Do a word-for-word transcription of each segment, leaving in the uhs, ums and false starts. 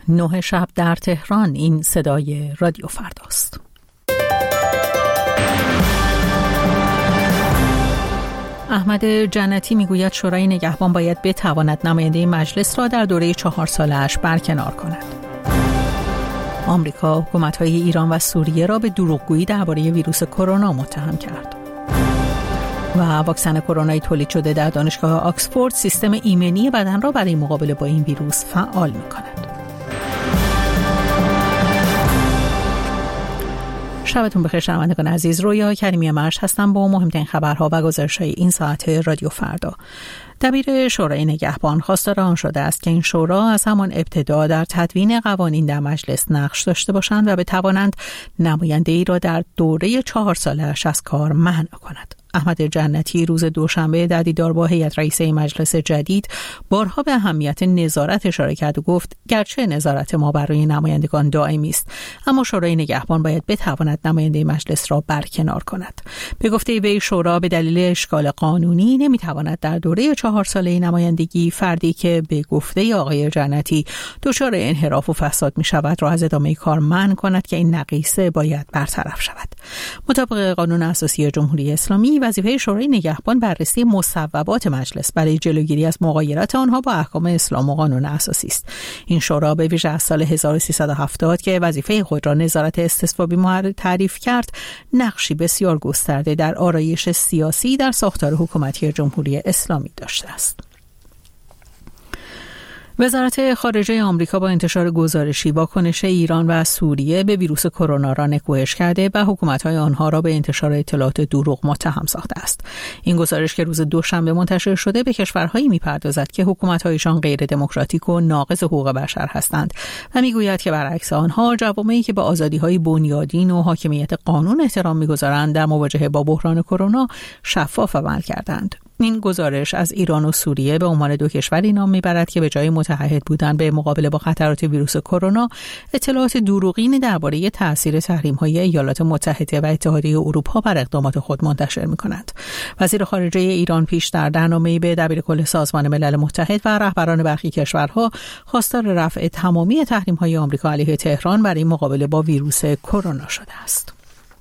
نه شب در تهران. این صدای رادیو فرداست. احمد جنتی میگوید شورای نگهبان باید بتواند نماینده مجلس را در دوره چهار ساله‌اش برکنار کند. آمریکا حکومت‌های ایران و سوریه را به دروغگویی درباره ویروس کرونا متهم کرد. و واکسن کرونایی تولید شده در دانشگاه آکسفورد سیستم ایمنی بدن را برای مقابله با این ویروس فعال می‌کند. شبتون بخیر شنوندگان عزیز، رویا کریمی مرش هستم با مهمترین خبرها و گزارش‌های این ساعت رادیو فردا. دبیر شورای نگهبان خواستار آن شده است که این شورا از همان ابتدا در تدوین قوانین در مجلس نقش داشته باشند و بتوانند نماینده‌ای را در دوره چهار ساله‌اش از کار منع کند. احمد جنتی روز دوشنبه در دیدار با هیئت رئیسه مجلس جدید بارها به اهمیت نظارت اشاره کرد و گفت گرچه نظارت ما برای نمایندگان دائمی است، اما شورای نگهبان باید بتواند نماینده مجلس را برکنار کند. به گفته وی شورا به دلیل اشکال قانونی نمیتواند در دوره چهار ساله نمایندگی فردی که به گفته آقای جنتی دچار انحراف و فساد می شود را از ادامه کار منع کند که این نقیصه باید برطرف شود. مطابق قانون اساسی جمهوری اسلامی وظیفه شورای نگهبان بررسی مصوبات مجلس برای جلوگیری از مغایرت آنها با احکام اسلام و قانون اساسی است. این شورا به ویژه از سال هزار و سیصد و هفتاد که وظیفه خود را نظارت استصوابی تعریف کرد، نقشی بسیار گسترده در آرایش سیاسی در ساختار حکومتی جمهوری اسلامی داشته است. وزارت خارجه آمریکا با انتشار گزارشی واکنش ایران و سوریه به ویروس کرونا را نکوهش کرده و حکومت‌های آنها را به انتشار اطلاعات دروغ متهم ساخته است. این گزارش که روز دوشنبه منتشر شده به کشورهایی می‌پردازد که حکومت‌هایشان غیر دموکراتیک و ناقض حقوق بشر هستند و می‌گوید که برعکس آنها جوامعی که به آزادی‌های بنیادین و حاکمیت قانون احترام می‌گذارند در مواجهه با بحران کرونا شفاف عمل کردند. این گزارش از ایران و سوریه به عنوان دو کشوری نام میبرد که به جای متحد بودن به مقابله با خطرات ویروس کرونا، اطلاعات دروغین درباره تاثیر تحریم‌های ایالات متحده و اتحادیه اروپا بر اقدامات خود منتشر می‌کنند. وزیر خارجه ایران پیش در برنامه‌ای به دبیرکل سازمان ملل متحد و رهبران برخی کشورها خواستار رفع تمامی تحریم‌های آمریکا علیه تهران برای مقابله با ویروس کرونا شده است.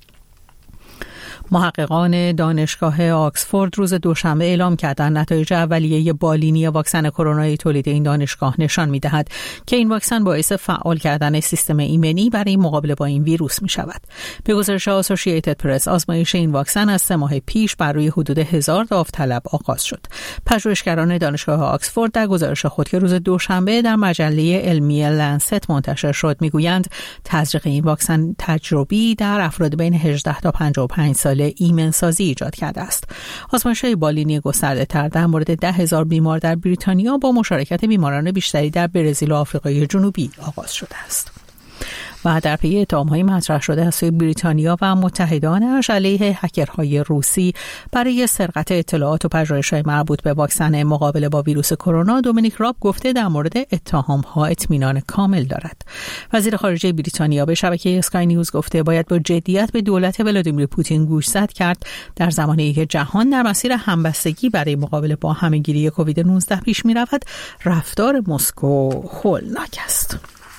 محققان دانشگاه آکسفورد روز دوشنبه اعلام کردند نتایج اولیه بالینی واکسن کرونایی تولید این دانشگاه نشان می‌دهد که این واکسن باعث فعال کردن سیستم ایمنی برای مقابله با این ویروس می‌شود. به گزارش اسوسییتد پرس، آزمایش این واکسن از سه ماه پیش بر روی حدود هزار داوطلب آغاز شد. پژوهشگران دانشگاه آکسفورد در گزارش خود که روز دوشنبه در مجله علمی لنست منتشر شد می‌گویند تزریق این واکسن تجربی در افراد بین هجده تا پنجاه و پنج سال ایمنسازی ایجاد کرده است. آزمایش‌های بالینی گسترده‌تر در مورد ده هزار بیمار در بریتانیا با مشارکت بیماران بیشتری در برزیل و آفریقای جنوبی آغاز شده است. و در پی اتهام‌های مطرح شده از سوی بریتانیا و متحدانش علیه هکرهای روسی برای سرقت اطلاعات و پژوهش‌های مربوط به واکسن مقابله با ویروس کرونا، دومینیک راب گفته در مورد اتهام‌ها اطمینان کامل دارد. وزیر خارجه بریتانیا به شبکه اسکای نیوز گفته باید با جدیت به دولت ولادیمیر پوتین گوشزد کرد در زمانی که جهان در مسیر همبستگی برای مقابله با همه‌گیری کووید نوزده پیش می‌رود، رفتار مسکو هولناک است.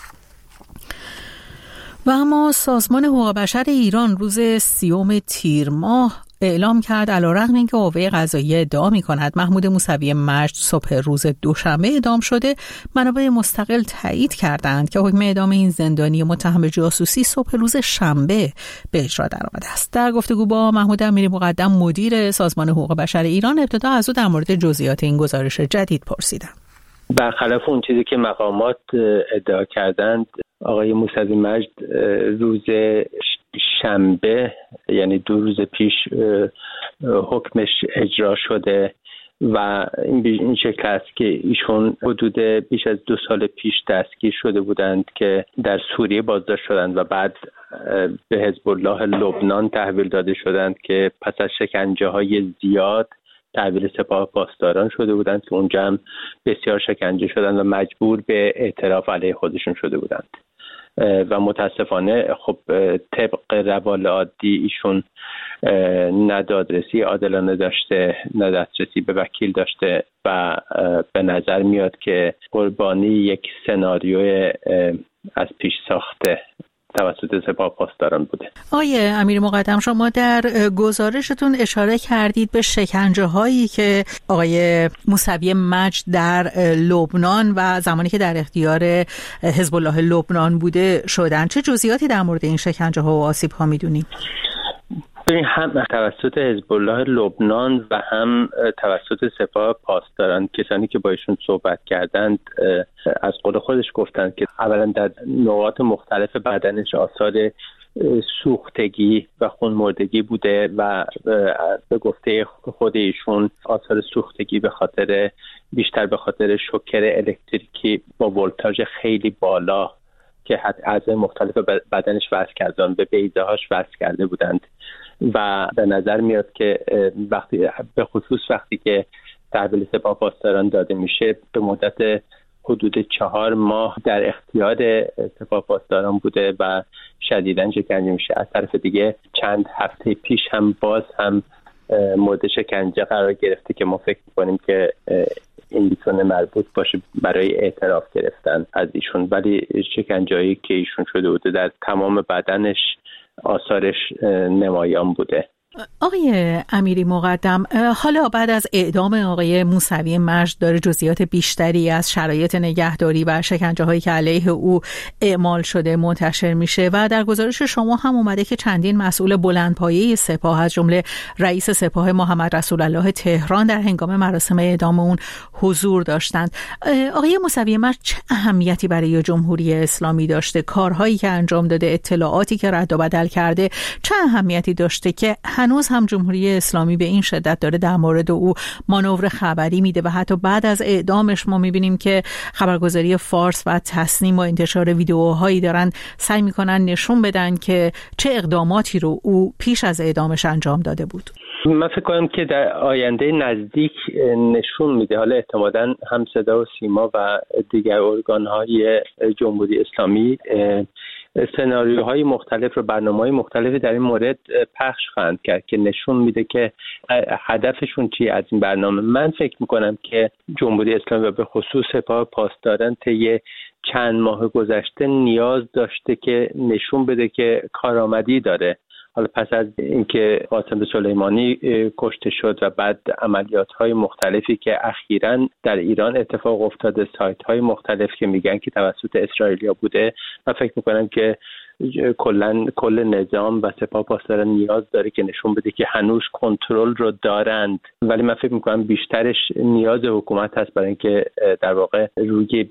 و اما سازمان حقوق بشر ایران روز سیوم تیر ماه اعلام کرد علیرغم اینکه قوه قضاییه ادعا می‌کند محمود موسوی مجد صبح روز دوشنبه اعدام شده، منابع مستقل تایید کردند که حکم اعدام این زندانی متهم به جاسوسی صبح روز شنبه به اجرا درآمده است. در گفتگو با محمود امیری مقدم مدیر سازمان حقوق بشر ایران، ابتدا از او در مورد جزئیات این گزارش جدید پرسیدم. برخلاف اون چیزی که مقامات ادعا کردند، آقای موسوی مجد روز شنبه یعنی دو روز پیش حکمش اجرا شده و این شکل است که ایشون حدود بیش از دو سال پیش دستگیر شده بودند که در سوریه بازداشت شدند و بعد به حزب الله لبنان تحویل داده شدند که پس از شکنجه های زیاد تحویل سپاه پاسداران شده بودند که اونجا هم بسیار شکنجه شدند و مجبور به اعتراف علیه خودشون شده بودند. و متاسفانه خب طبق روال عادی ایشون نه دادرسی عادلانه داشته، نه دسترسی به وکیل داشته و به نظر میاد که قربانی یک سناریوی از پیش ساخته توسط سپاه پاسداران بوده. آقای امیر مقدم، شما در گزارشتون اشاره کردید به شکنجه هایی که آقای موسوی مجد در لبنان و زمانی که در اختیار حزب الله لبنان بوده شدن. چه جزئیاتی در مورد این شکنجه ها و آسیب ها میدونید؟ هم توسط حزب الله لبنان و هم توسط سپاه پاسداران، کسانی که با ایشون صحبت کردند از قول خودش گفتند که اولا در نقاط مختلف بدنش آثار سوختگی و خونمردگی بوده و به گفته خود ایشون آثار سوختگی به خاطر بیشتر به خاطر شوکر الکتریکی با ولتاژ خیلی بالا که اعضای مختلف بدنش وصل کردن به بیضه هاش وصل کرده بودند و به نظر میاد که وقتی به خصوص وقتی که تحویل سپاه پاسداران داده میشه به مدت حدود چهار ماه در اختیار سپاه پاسداران بوده و شدیداً شکنجه میشه. از طرف دیگه چند هفته پیش هم باز هم مورد شکنجه قرار گرفته که ما فکر میکنیم که این میتونه مربوط باشه برای اعتراف گرفتن از ایشون، ولی شکنجه‌ای که ایشون شده بوده در تمام بدنش آثارش نمایان بوده. آقای امیری مقدم، حالا بعد از اعدام آقای موسوی مجد داره جزئیات بیشتری از شرایط نگهداری و شکنجه هایی که علیه او اعمال شده منتشر میشه و در گزارش شما هم اومده که چندین مسئول بلندپایه سپاه از جمله رئیس سپاه محمد رسول الله تهران در هنگام مراسم اعدام اون حضور داشتند. آقای موسوی مجد چه اهمیتی برای جمهوری اسلامی داشته؟ کارهایی که انجام داده، اطلاعاتی که رد و بدل کرده چه اهمیتی داشته که هنوز هم جمهوری اسلامی به این شدت داره در مورد او مانور خبری میده و حتی بعد از اعدامش ما میبینیم که خبرگزاری فارس و تصنیم و انتشار ویدیوهایی دارن سعی میکنن نشون بدن که چه اقداماتی رو او پیش از اعدامش انجام داده بود؟ من فکر کنم که در آینده نزدیک نشون میده، حالا احتمالاً هم صدا و سیما و دیگر ارگان‌های جمهوری اسلامی سناریوهای مختلف و برنامه‌های مختلفی در این مورد پخش خواهند کرد که نشون میده که هدفشون چی از این برنامه. من فکر میکنم که جمهوری اسلامی و به خصوص سپاه پاسداران طی چند ماه گذشته نیاز داشته که نشون بده که کارآمدی داره. حالا پس از اینکه قاسم سلیمانی کشته شد و بعد عملیات‌های مختلفی که اخیراً در ایران اتفاق افتاده، سایت‌های مختلف که میگن که توسط اسرائیلیا بوده، من فکر می‌کنم که کلاً کل نظام و سپاه پاسداران نیاز داره که نشون بده که هنوز کنترل رو دارند، ولی من فکر می‌کنم بیشترش نیاز حکومت هست برای اینکه در واقع روی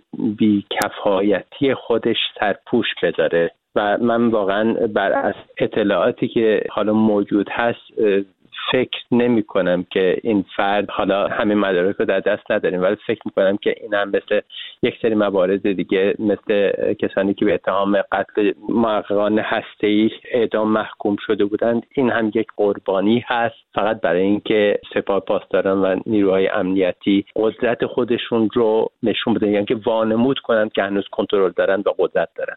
بی‌کفایتی خودش سرپوش بذاره. و من واقعا بر از اطلاعاتی که حالا موجود هست فکر نمی کنم که این فرد، حالا همه مدارک رو در دست نداریم، ولی فکر می کنم که این هم مثل یک سری موارد دیگه، مثل کسانی که به اتهام قتل محققان هسته‌ای اعدام محکوم شده بودند، این هم یک قربانی هست فقط برای اینکه سپاه پاسداران و نیروهای امنیتی قدرت خودشون رو نشون بدن، یعنی که وانمود کنند که هنوز کنترل دارن و قدرت دارن.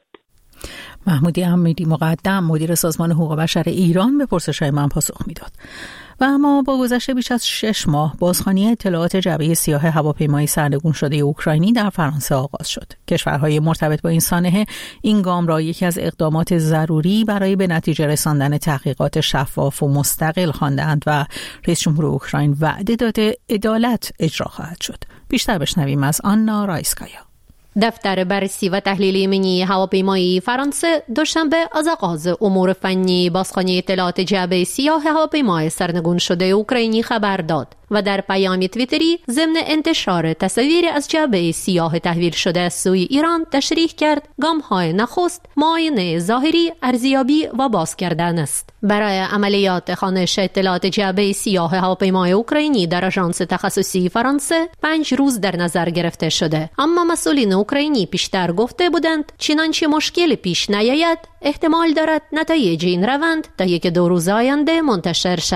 محمودی امیری مقدم، مدیر سازمان حقوق بشر ایران، به پرسش‌های من پاسخ میداد. و اما با گذشت بیش از شش ماه بازخوانی اطلاعات جعبه سیاه هواپیمای سرنگون شده اوکراینی در فرانسه آغاز شد. کشورهای مرتبط با این سانحه این گام را یکی از اقدامات ضروری برای به نتیجه رساندن تحقیقات شفاف و مستقل خواندند و رئیس جمهور اوکراین وعده داده عدالت اجرا خواهد شد. بیشتر بشنویم از آنا رایسکایا. دفتر بررسی و تحلیل ایمنی هواپیمایی فرانسه دوشنبه از آغاز امور فنی بازخوانی اطلاعات جعبه سیاه هواپیمای سرنگون شده اوکراینی خبر داد و در پیام توییتری ضمن انتشار تصاویر از جعبه سیاه تحویل شده از سوی ایران تشریح کرد گام‌های نخست معاینه ظاهری، ارزیابی و باز کردن است. برای عملیات خوانش اطلاعات جعبه سیاه هواپیمای اوکراینی در آژانس تخصصی فرانسه پنج روز در نظر گرفته شده، اما مسئولین اوکراینی پیشتر گفته بودند چنانچه مشکل پیش نیاید احتمال دارد نتایج این روند تا یک دو روز آینده منتشر شود.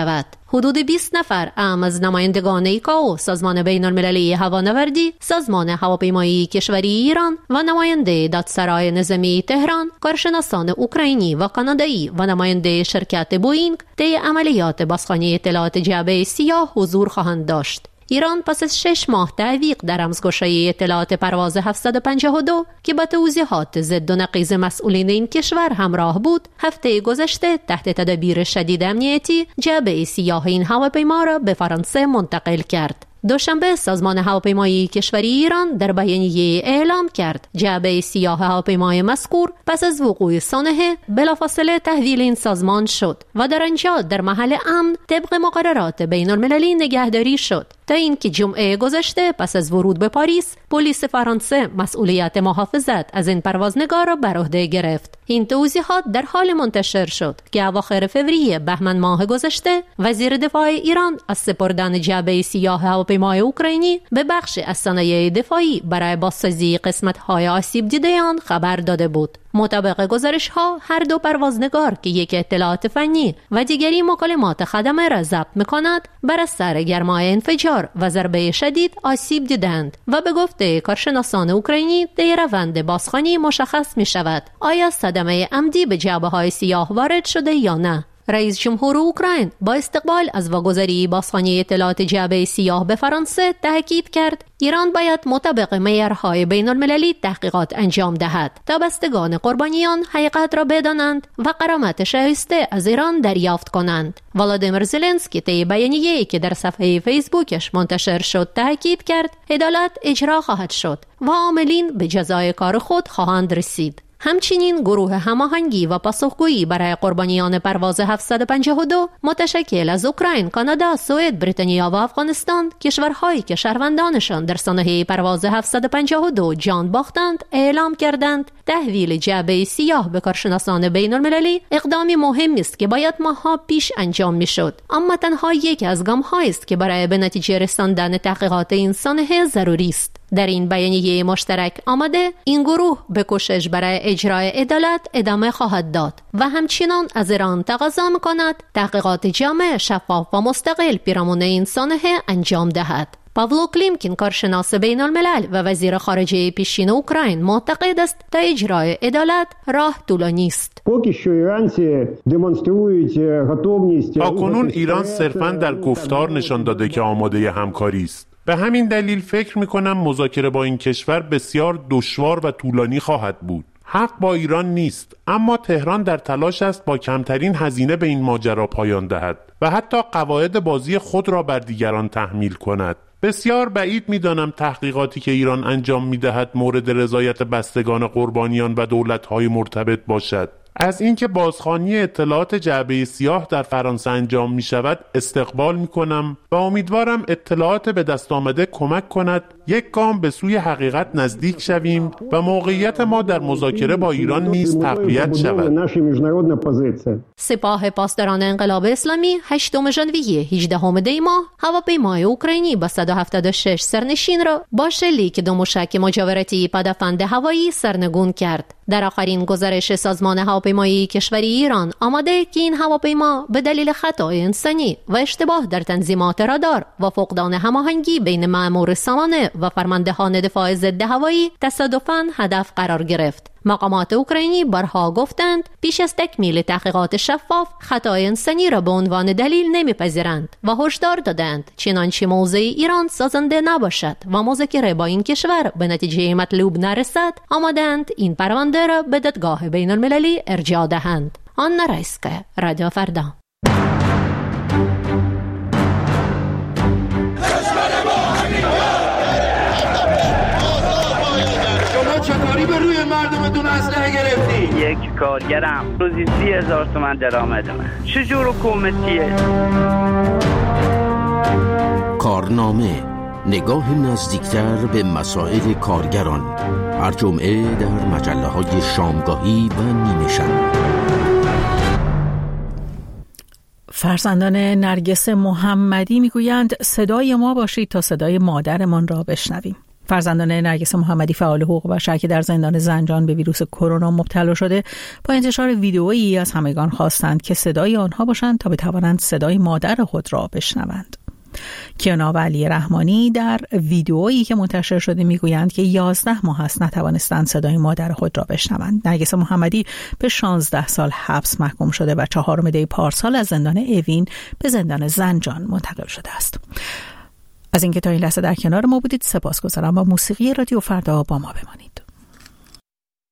حدود بیست نفر اعم از نمایندگان ایکائو، سازمان بین المللی هوانوردی، سازمان هواپیمایی کشوری ایران و نماینده دادسرای نظامی تهران، کارشناسان اوکراینی و کانادایی و نماینده شرکت بوئینگ طی عملیات بازخوانی اطلاعات جعبه سیاه حضور خواهند داشت. ایران پس از شش ماه تعویق در رمزگشایی اطلاعات پرواز هفتصد و پنجاه و دو که با توضیحات ضد و نقیض مسئولین این کشور همراه بود، هفته گذشته تحت تدابیر شدید امنیتی جعبه سیاه این هواپیما را به فرانسه منتقل کرد. دوشنبه سازمان هواپیمایی کشوری ایران در بیانیه اعلام کرد جعبه سیاه هواپیمای مذکور پس از وقوع سانحه بلافاصله تحویل این سازمان شد و در آنجا در محل امن طبق مقررات بین المللی نگهداری شد تا اینکه جمعه گذشته پس از ورود به پاریس پلیس فرانسه مسئولیت محافظت از این پروازنگار را بر عهده گرفت. این توضیحات در حال منتشر شد که اواخر فوریه بهمن ماه گذشته وزیر دفاع ایران از سپردن جعبه سیاه هواپیمای اوکراینی به بخش از صنایع دفاعی برای بازسازی قسمت‌های آسیب دیده آن خبر داده بود. مطابق گزارش‌ها هر دو پروازنگار که یک اطلاعات فنی و دیگری مکالمات خدمه را ضبط می‌کند بر اثر گرمای انفجار و ضربه شدید آسیب دیدند و به گفته کارشناسان اوکراینی در روند بازخوانی مشخص می‌شود آیا صدمه عمدی به جعبه‌های سیاه وارد شده یا نه. رئیس جمهور اوکراین با استقبال از واگذاری بازخوانی اطلاعات جعبه سیاه به فرانسه تاکید کرد ایران باید مطابق معیارهای بین المللی تحقیقات انجام دهد تا بستگان قربانیان حقیقت را بدانند و غرامت شایسته از ایران دریافت کنند. ولادیمیر زلنسکی طی بیانیه‌ای که در صفحه فیسبوکش منتشر شد تاکید کرد عدالت اجرا خواهد شد و عاملین به جزای کار خود خواهند رسید. همچنین گروه هماهنگی و پاسخگویی برای قربانیان پرواز هفتصد و پنجاه و دو متشکل از اوکراین، کانادا، سوئد، بریتانیا و افغانستان، کشورهایی که شهروندانشان در سانحه پرواز هفتصد و پنجاه و دو جان باختند، اعلام کردند تحویل جعبه سیاه به کارشناسان بین المللی اقدامی مهمی است که باید ماه‌ها پیش انجام می‌شد، اما تنها یکی از گام‌هایی است که برای به نتیجه رساندن تحقیقات این سانحه ضروری است. در این بیانیه مشترک آمده این گروه به کوشش برای اجرای عدالت ادامه خواهد داد و همچنان از ایران تقاضا می‌کند تحقیقات جامع، شفاف و مستقل پیرامون این سانحه انجام دهد. پاولو کلیمکین، کارشناس بین الملل و وزیر خارجه پیشین اوکراین، معتقد است تا اجرای عدالت راه طولانی است. تاکنون ایران صرفاً در گفتار نشان داده که آماده همکاری است. به همین دلیل فکر می‌کنم مذاکره با این کشور بسیار دشوار و طولانی خواهد بود. حق با ایران نیست، اما تهران در تلاش است با کمترین هزینه به این ماجرا پایان دهد و حتی قواعد بازی خود را بر دیگران تحمیل کند. بسیار بعید می‌دانم تحقیقاتی که ایران انجام می‌دهد مورد رضایت بستگان قربانیان و دولت‌های مرتبط باشد. از اینکه بازخوانی اطلاعات جعبه سیاه در فرانسه انجام می شود استقبال می کنم و امیدوارم اطلاعات به دست آمده کمک کند یک گام به سوی حقیقت نزدیک شویم و موقعیت ما در مذاکره با ایران نیز تقویت شود. سپاه پاسداران انقلاب اسلامی هشتم ژانویه هجدهم دی ماه هواپیمای اوکراینی با صد و هفتاد و شش سرنشین را با شلیک دو موشک مجاورتی پدافند هوایی سرنگون کرد. در آخرین گزارش سازمان هواپیمایی کشوری ایران آمده که این هواپیما به دلیل خطای انسانی و اشتباه در تنظیمات رادار و فقدان هماهنگی بین مأمور سامانه و فرماندهان دفاع ضد هوایی تصادفاً هدف قرار گرفت. مقامات اوکراینی بارها گفتند پیش از تکمیل تحقیقات شفاف خطای انسانی را به عنوان دلیل نمیپذیرند و هشدار دادند چنانچه موضع ایران سازنده نباشد و مذاکره با این کشور به نتیجه مطلوب نرسد آمادند این پرونده را به دادگاه بین المللی ارجاع دهند. آنا رایسکا، رادیو فردا. به روی مردمتون اسلحه گرفتی؟ یک کارگرم روزی سی هزار تومن درآمد من. چجور حکومتیه؟ کارنامه، نگاه نزدیکتر به مسائل کارگران، هر جمعه در مجله های شامگاهی و نیمه شب. فرزندان نرگس محمدی میگویند صدای ما باشید تا صدای مادرمان را بشنویم. فرزندان نرگس محمدی فعال حقوق بشر که در زندان زنجان به ویروس کرونا مبتلا شده با انتشار ویدئویی از همگان خواستند که صدای آنها باشند تا بتوانند صدای مادر خود را بشنوند. کیانا و علی رحمانی در ویدئویی که منتشر شده میگویند که یازده ماه است نتوانستند صدای مادر خود را بشنوند. نرگس محمدی به شانزده سال حبس محکوم شده و چهارم دی پارسال از زندان اوین به زندان زنجان منتقل شده است. از اینکه تا این لحظه در کنار ما بودید سپاسگزارم. با موسیقی رادیو فردا با ما بمانید.